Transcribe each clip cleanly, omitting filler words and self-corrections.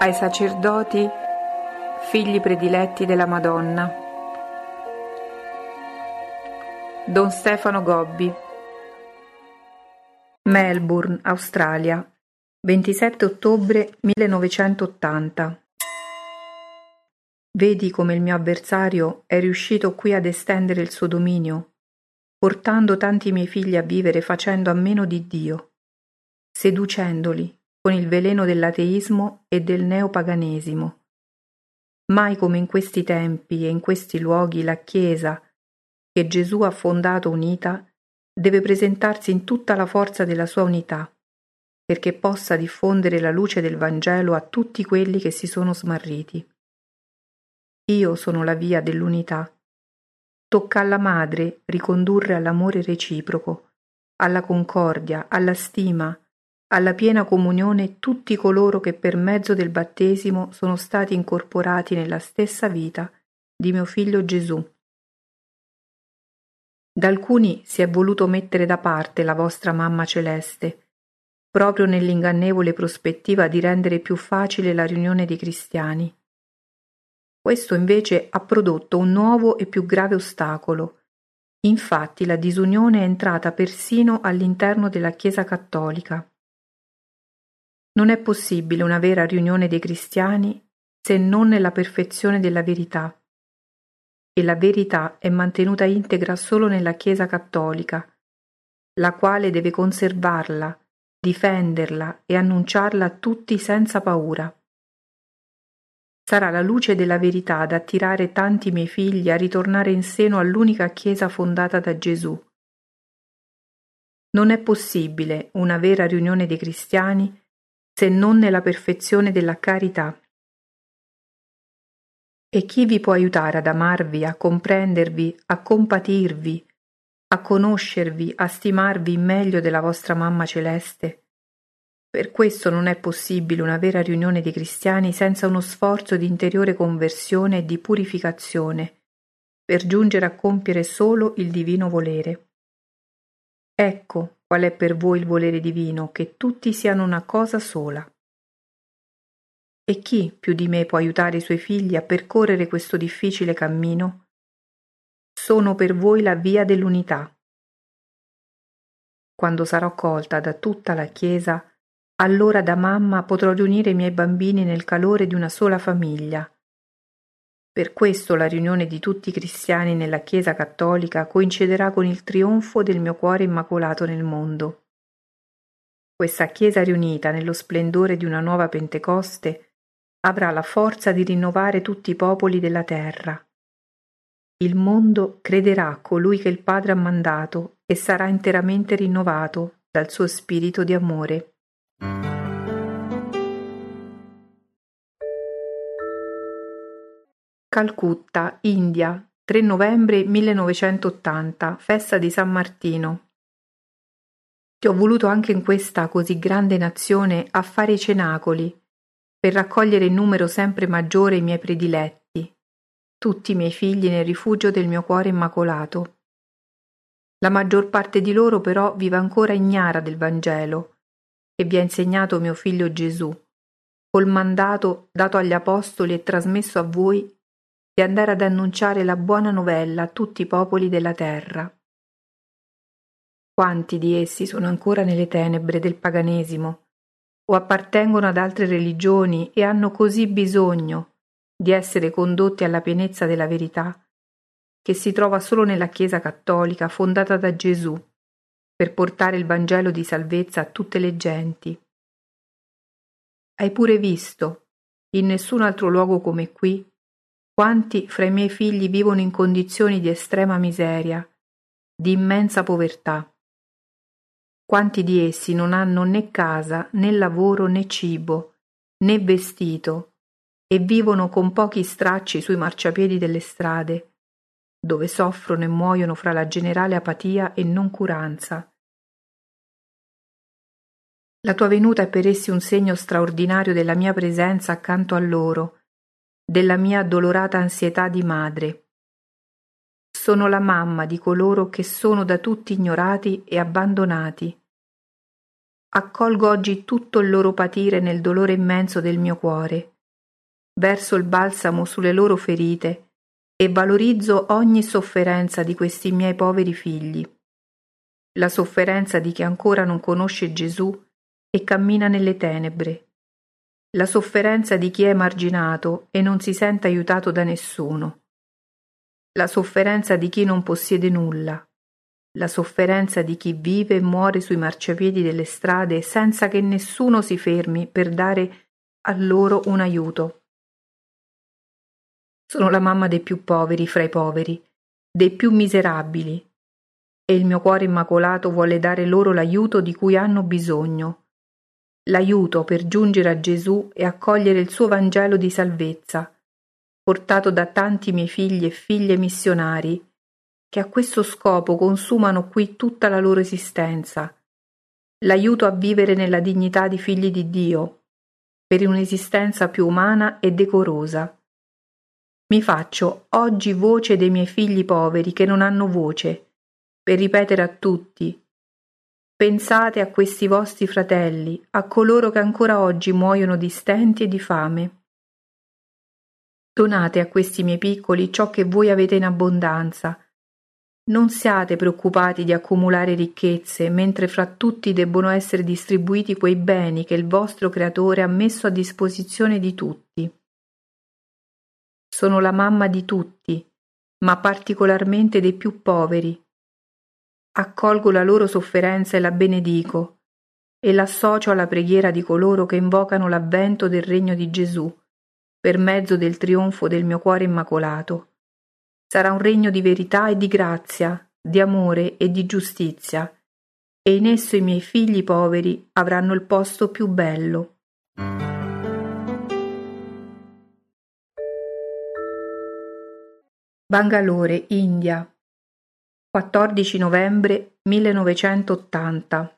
ai sacerdoti, figli prediletti della Madonna. Don Stefano Gobbi. Melbourne, Australia, 27 ottobre 1980. Vedi come il mio avversario è riuscito qui ad estendere il suo dominio, portando tanti miei figli a vivere facendo a meno di Dio, seducendoli con il veleno dell'ateismo e del neopaganesimo. Mai come in questi tempi e in questi luoghi la Chiesa, che Gesù ha fondato unita, deve presentarsi in tutta la forza della sua unità, perché possa diffondere la luce del Vangelo a tutti quelli che si sono smarriti. Io sono la via dell'unità. Tocca alla Madre ricondurre all'amore reciproco, alla concordia, alla stima, alla piena comunione tutti coloro che per mezzo del battesimo sono stati incorporati nella stessa vita di mio figlio Gesù. Da alcuni si è voluto mettere da parte la vostra Mamma Celeste, proprio nell'ingannevole prospettiva di rendere più facile la riunione dei cristiani. Questo invece ha prodotto un nuovo e più grave ostacolo. Infatti la disunione è entrata persino all'interno della Chiesa cattolica. Non è possibile una vera riunione dei cristiani se non nella perfezione della verità. E la verità è mantenuta integra solo nella Chiesa cattolica, la quale deve conservarla, difenderla e annunciarla a tutti senza paura. Sarà la luce della verità ad attirare tanti miei figli a ritornare in seno all'unica Chiesa fondata da Gesù. Non è possibile una vera riunione dei cristiani se non nella perfezione della carità. E chi vi può aiutare ad amarvi, a comprendervi, a compatirvi, a conoscervi, a stimarvi meglio della vostra Mamma Celeste? Per questo non è possibile una vera riunione dei cristiani senza uno sforzo di interiore conversione e di purificazione, per giungere a compiere solo il divino volere. Ecco qual è per voi il volere divino, che tutti siano una cosa sola. E chi più di me può aiutare i suoi figli a percorrere questo difficile cammino? Sono per voi la via dell'unità. Quando sarò colta da tutta la Chiesa, allora da mamma potrò riunire i miei bambini nel calore di una sola famiglia. Per questo la riunione di tutti i cristiani nella Chiesa cattolica coinciderà con il trionfo del mio cuore immacolato nel mondo. Questa Chiesa riunita nello splendore di una nuova Pentecoste avrà la forza di rinnovare tutti i popoli della terra. Il mondo crederà a colui che il Padre ha mandato e sarà interamente rinnovato dal suo spirito di amore. Calcutta, India, 3 novembre 1980, festa di San Martino. Ti ho voluto anche in questa così grande nazione a fare i cenacoli, per raccogliere in numero sempre maggiore i miei prediletti, tutti i miei figli nel rifugio del mio cuore immacolato. La maggior parte di loro però vive ancora ignara del Vangelo, che vi ha insegnato mio figlio Gesù, col mandato dato agli Apostoli e trasmesso a voi di andare ad annunciare la buona novella a tutti i popoli della terra. Quanti di essi sono ancora nelle tenebre del paganesimo o appartengono ad altre religioni e hanno così bisogno di essere condotti alla pienezza della verità che si trova solo nella Chiesa cattolica fondata da Gesù per portare il Vangelo di salvezza a tutte le genti. Hai pure visto, in nessun altro luogo come qui, quanti fra i miei figli vivono in condizioni di estrema miseria, di immensa povertà. Quanti di essi non hanno né casa, né lavoro, né cibo, né vestito, e vivono con pochi stracci sui marciapiedi delle strade, dove soffrono e muoiono fra la generale apatia e noncuranza. La tua venuta è per essi un segno straordinario della mia presenza accanto a loro, della mia addolorata ansietà di madre. Sono la mamma di coloro che sono da tutti ignorati e abbandonati. Accolgo oggi tutto il loro patire nel dolore immenso del mio cuore verso il balsamo sulle loro ferite e valorizzo ogni sofferenza di questi miei poveri figli. La sofferenza di chi ancora non conosce Gesù e cammina nelle tenebre. La sofferenza di chi è emarginato e non si sente aiutato da nessuno. La sofferenza di chi non possiede nulla. La sofferenza di chi vive e muore sui marciapiedi delle strade senza che nessuno si fermi per dare a loro un aiuto. Sono la mamma dei più poveri fra i poveri, dei più miserabili, e il mio cuore immacolato vuole dare loro l'aiuto di cui hanno bisogno, l'aiuto per giungere a Gesù e accogliere il suo Vangelo di salvezza, portato da tanti miei figli e figlie missionari, che a questo scopo consumano qui tutta la loro esistenza, l'aiuto a vivere nella dignità di figli di Dio, per un'esistenza più umana e decorosa. Mi faccio oggi voce dei miei figli poveri che non hanno voce, per ripetere a tutti: pensate a questi vostri fratelli, a coloro che ancora oggi muoiono di stenti e di fame. Donate a questi miei piccoli ciò che voi avete in abbondanza. Non siate preoccupati di accumulare ricchezze, mentre fra tutti debbono essere distribuiti quei beni che il vostro Creatore ha messo a disposizione di tutti. Sono la mamma di tutti, ma particolarmente dei più poveri. Accolgo la loro sofferenza e la benedico, e l'associo alla preghiera di coloro che invocano l'avvento del regno di Gesù, per mezzo del trionfo del mio cuore immacolato. Sarà un regno di verità e di grazia, di amore e di giustizia, e in esso i miei figli poveri avranno il posto più bello. Bangalore, India, 14 novembre 1980.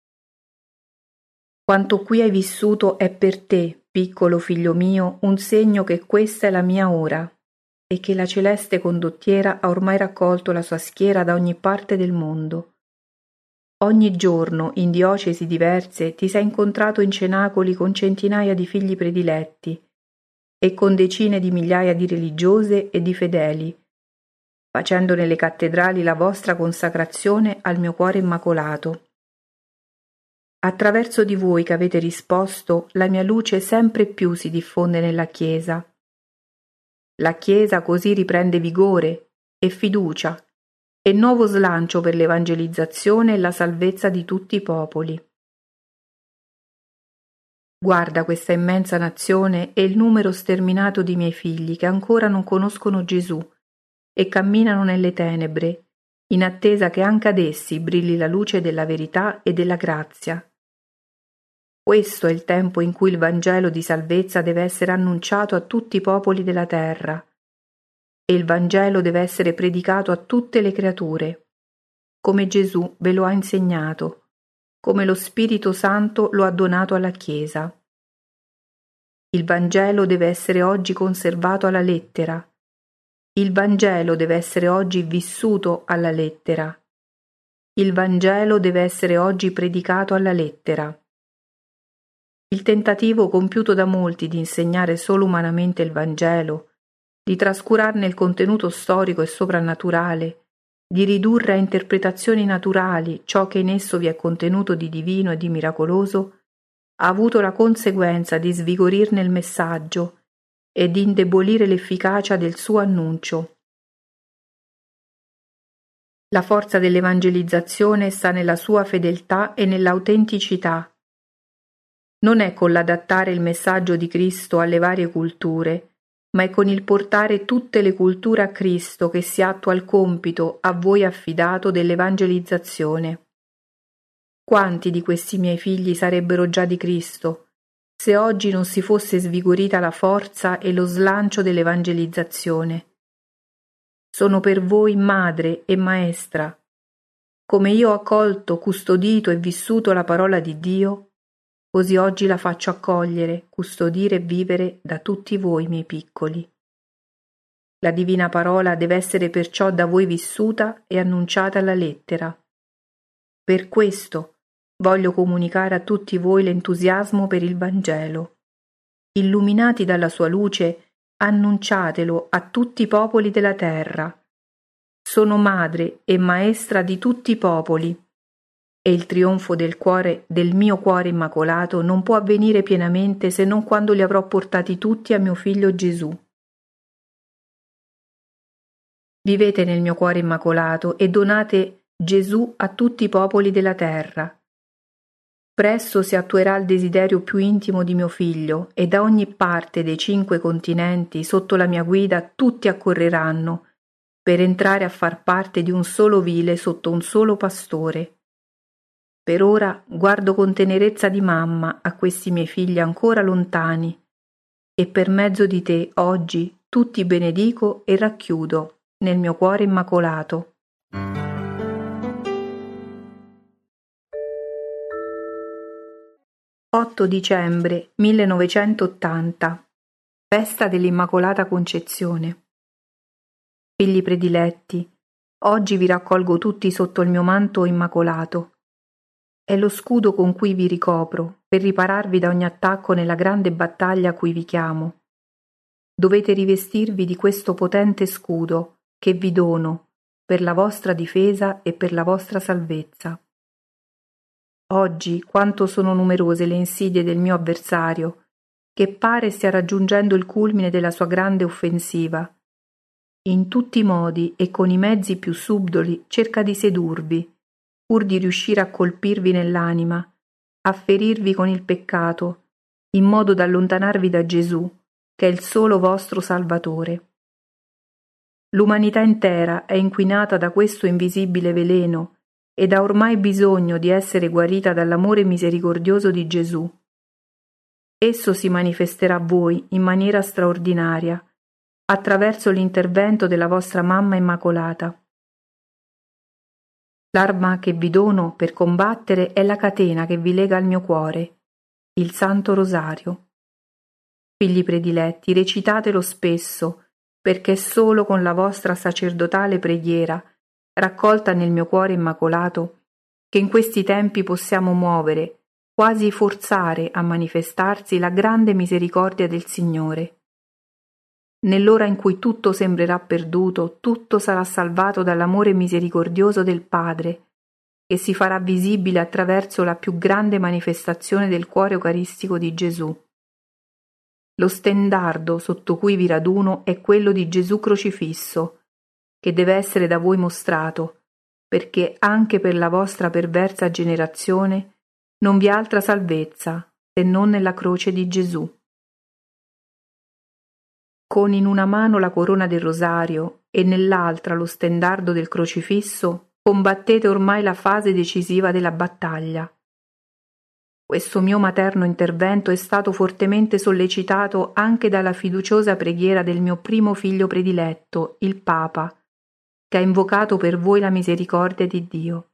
Quanto qui hai vissuto è per te, piccolo figlio mio, un segno che questa è la mia ora e che la celeste condottiera ha ormai raccolto la sua schiera da ogni parte del mondo. Ogni giorno, in diocesi diverse, ti sei incontrato in cenacoli con centinaia di figli prediletti e con decine di migliaia di religiose e di fedeli, facendo nelle cattedrali la vostra consacrazione al mio cuore immacolato. Attraverso di voi che avete risposto, la mia luce sempre più si diffonde nella Chiesa. La Chiesa così riprende vigore e fiducia e nuovo slancio per l'evangelizzazione e la salvezza di tutti i popoli. Guarda questa immensa nazione e il numero sterminato di miei figli che ancora non conoscono Gesù e camminano nelle tenebre, in attesa che anche ad essi brilli la luce della verità e della grazia. Questo è il tempo in cui il Vangelo di salvezza deve essere annunciato a tutti i popoli della terra, e il Vangelo deve essere predicato a tutte le creature, come Gesù ve lo ha insegnato, come lo Spirito Santo lo ha donato alla Chiesa. Il Vangelo deve essere oggi conservato alla lettera. Il Vangelo deve essere oggi vissuto alla lettera. Il Vangelo deve essere oggi predicato alla lettera. Il tentativo compiuto da molti di insegnare solo umanamente il Vangelo, di trascurarne il contenuto storico e soprannaturale, di ridurre a interpretazioni naturali ciò che in esso vi è contenuto di divino e di miracoloso, ha avuto la conseguenza di svigorirne il messaggio e di indebolire l'efficacia del suo annuncio. La forza dell'evangelizzazione sta nella sua fedeltà e nell'autenticità. Non è con l'adattare il messaggio di Cristo alle varie culture, ma è con il portare tutte le culture a Cristo che si attua il compito a voi affidato dell'evangelizzazione. Quanti di questi miei figli sarebbero già di Cristo, se oggi non si fosse svigorita la forza e lo slancio dell'evangelizzazione? Sono per voi madre e maestra. Come io ho accolto, custodito e vissuto la parola di Dio, così oggi la faccio accogliere, custodire e vivere da tutti voi, miei piccoli. La divina parola deve essere perciò da voi vissuta e annunciata alla lettera. Per questo voglio comunicare a tutti voi l'entusiasmo per il Vangelo. illuminati dalla sua luce, annunciatelo a tutti i popoli della terra. Sono madre e maestra di tutti i popoli, e il trionfo del mio cuore immacolato non può avvenire pienamente se non quando li avrò portati tutti a mio figlio Gesù. Vivete nel mio cuore immacolato e donate Gesù a tutti i popoli della terra. Presto si attuerà il desiderio più intimo di mio figlio, e da ogni parte dei 5 continenti, sotto la mia guida, tutti accorreranno per entrare a far parte di un solo vile sotto un solo pastore. Per ora guardo con tenerezza di mamma a questi miei figli ancora lontani, e per mezzo di te oggi tutti benedico e racchiudo nel mio cuore immacolato. «8 dicembre 1980. Festa dell'Immacolata Concezione. Figli prediletti, oggi vi raccolgo tutti sotto il mio manto immacolato. È lo scudo con cui vi ricopro per ripararvi da ogni attacco nella grande battaglia a cui vi chiamo. Dovete rivestirvi di questo potente scudo che vi dono per la vostra difesa e per la vostra salvezza. Oggi quanto sono numerose le insidie del mio avversario, che pare stia raggiungendo il culmine della sua grande offensiva. In tutti i modi e con i mezzi più subdoli cerca di sedurvi, pur di riuscire a colpirvi nell'anima, a ferirvi con il peccato, in modo da allontanarvi da Gesù, che è il solo vostro Salvatore. L'umanità intera è inquinata da questo invisibile veleno ed ha ormai bisogno di essere guarita dall'amore misericordioso di Gesù. Esso si manifesterà a voi in maniera straordinaria, attraverso l'intervento della vostra mamma immacolata. L'arma che vi dono per combattere è la catena che vi lega al mio cuore, il Santo Rosario. Figli prediletti, recitatelo spesso, perché è solo con la vostra sacerdotale preghiera, raccolta nel mio cuore immacolato, che in questi tempi possiamo muovere, quasi forzare a manifestarsi la grande misericordia del Signore. Nell'ora in cui tutto sembrerà perduto, tutto sarà salvato dall'amore misericordioso del Padre, che si farà visibile attraverso la più grande manifestazione del cuore eucaristico di Gesù. Lo stendardo sotto cui vi raduno è quello di Gesù crocifisso, che deve essere da voi mostrato, perché anche per la vostra perversa generazione non vi è altra salvezza se non nella croce di Gesù. Con in una mano la corona del rosario e nell'altra lo stendardo del crocifisso, combattete ormai la fase decisiva della battaglia. Questo mio materno intervento è stato fortemente sollecitato anche dalla fiduciosa preghiera del mio primo figlio prediletto, il Papa, che ha invocato per voi la misericordia di Dio.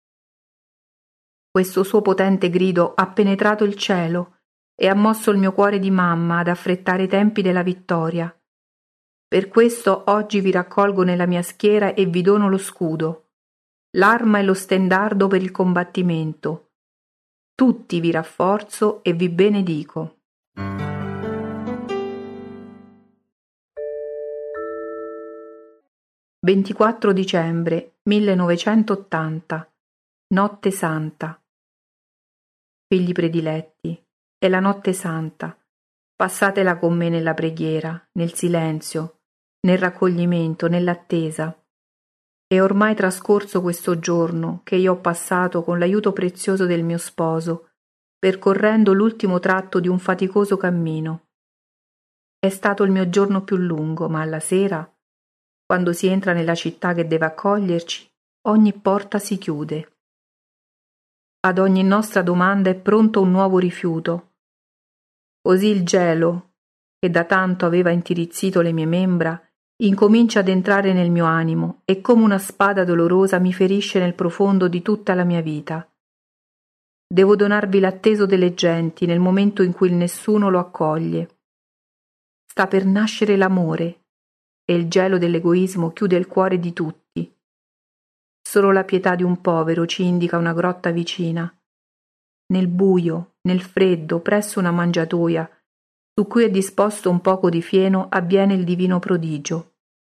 Questo suo potente grido ha penetrato il cielo e ha mosso il mio cuore di mamma ad affrettare i tempi della vittoria. Per questo oggi vi raccolgo nella mia schiera e vi dono lo scudo, l'arma e lo stendardo per il combattimento. Tutti vi rafforzo e vi benedico. «24 dicembre 1980. Notte Santa. Figli prediletti, è la notte santa. Passatela con me nella preghiera, nel silenzio, nel raccoglimento, nell'attesa. È ormai trascorso questo giorno che io ho passato con l'aiuto prezioso del mio sposo, percorrendo l'ultimo tratto di un faticoso cammino. È stato il mio giorno più lungo, ma alla sera, quando si entra nella città che deve accoglierci, ogni porta si chiude. Ad ogni nostra domanda è pronto un nuovo rifiuto. Così il gelo, che da tanto aveva intirizzito le mie membra, incomincia ad entrare nel mio animo e come una spada dolorosa mi ferisce nel profondo di tutta la mia vita. Devo donarvi l'atteso delle genti nel momento in cui il nessuno lo accoglie. Sta per nascere l'amore e il gelo dell'egoismo chiude il cuore di tutti. Solo la pietà di un povero ci indica una grotta vicina. Nel buio, nel freddo, presso una mangiatoia, su cui è disposto un poco di fieno, avviene il divino prodigio.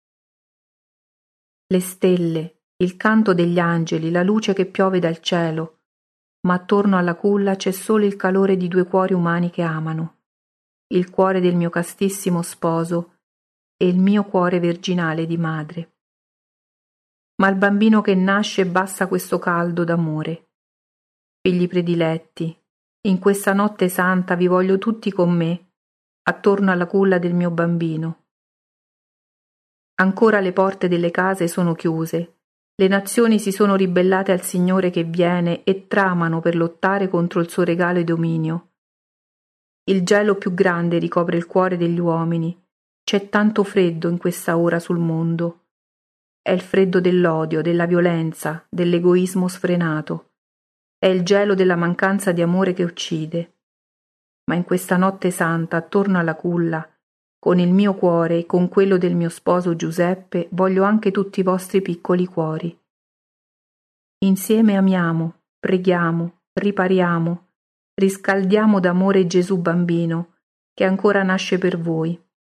Le stelle, il canto degli angeli, la luce che piove dal cielo, ma attorno alla culla c'è solo il calore di due cuori umani che amano, il cuore del mio castissimo sposo e il mio cuore virginale di madre. Ma il bambino che nasce basta questo caldo d'amore. Figli prediletti, in questa notte santa vi voglio tutti con me, attorno alla culla del mio bambino. Ancora le porte delle case sono chiuse, le nazioni si sono ribellate al Signore che viene e tramano per lottare contro il suo regalo e dominio. Il gelo più grande ricopre il cuore degli uomini, c'è tanto freddo in questa ora sul mondo. È il freddo dell'odio, della violenza, dell'egoismo sfrenato. È il gelo della mancanza di amore che uccide. Ma in questa notte santa, attorno alla culla, con il mio cuore e con quello del mio sposo Giuseppe, voglio anche tutti i vostri piccoli cuori. Insieme amiamo, preghiamo, ripariamo, riscaldiamo d'amore Gesù bambino, che ancora nasce per voi.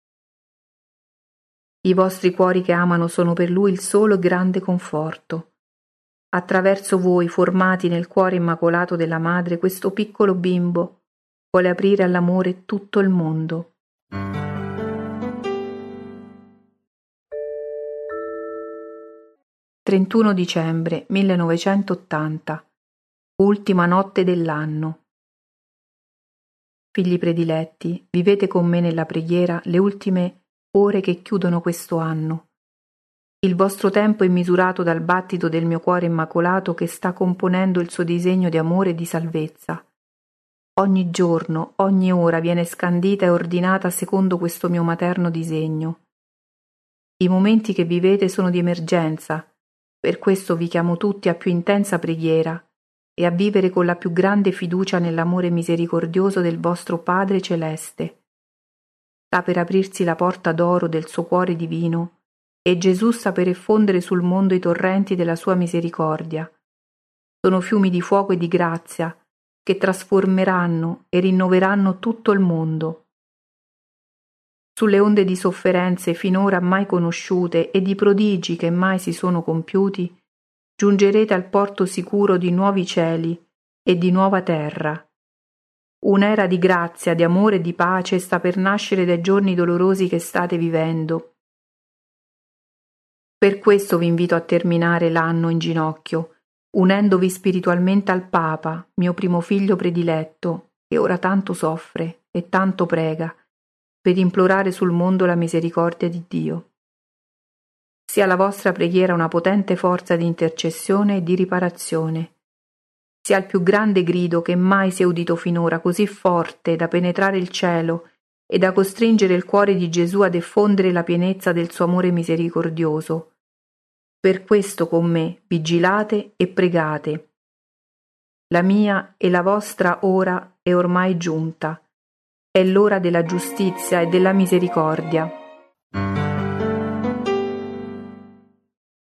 I vostri cuori che amano sono per lui il solo grande conforto. Attraverso voi, formati nel cuore immacolato della madre, questo piccolo bimbo vuole aprire all'amore tutto il mondo. «31 dicembre 1980. Ultima notte dell'anno. Figli prediletti, vivete con me nella preghiera le ultime ore che chiudono questo anno. Il vostro tempo è misurato dal battito del mio cuore immacolato che sta componendo il suo disegno di amore e di salvezza. Ogni giorno, ogni ora viene scandita e ordinata secondo questo mio materno disegno. I momenti che vivete sono di emergenza, per questo vi chiamo tutti a più intensa preghiera e a vivere con la più grande fiducia nell'amore misericordioso del vostro Padre Celeste. Sta per aprirsi la porta d'oro del suo cuore divino e Gesù sta per effondere sul mondo i torrenti della sua misericordia. Sono fiumi di fuoco e di grazia che trasformeranno e rinnoveranno tutto il mondo. Sulle onde di sofferenze finora mai conosciute e di prodigi che mai si sono compiuti, giungerete al porto sicuro di nuovi cieli e di nuova terra. Un'era di grazia, di amore e di pace sta per nascere dai giorni dolorosi che state vivendo. Per questo vi invito a terminare l'anno in ginocchio, unendovi spiritualmente al Papa, mio primo figlio prediletto, che ora tanto soffre e tanto prega, per implorare sul mondo la misericordia di Dio. Sia la vostra preghiera una potente forza di intercessione e di riparazione. Sia il più grande grido che mai si è udito finora, così forte da penetrare il cielo e da costringere il cuore di Gesù ad effondere la pienezza del suo amore misericordioso. Per questo con me vigilate e pregate. La mia e la vostra ora è ormai giunta. È l'ora della giustizia e della misericordia.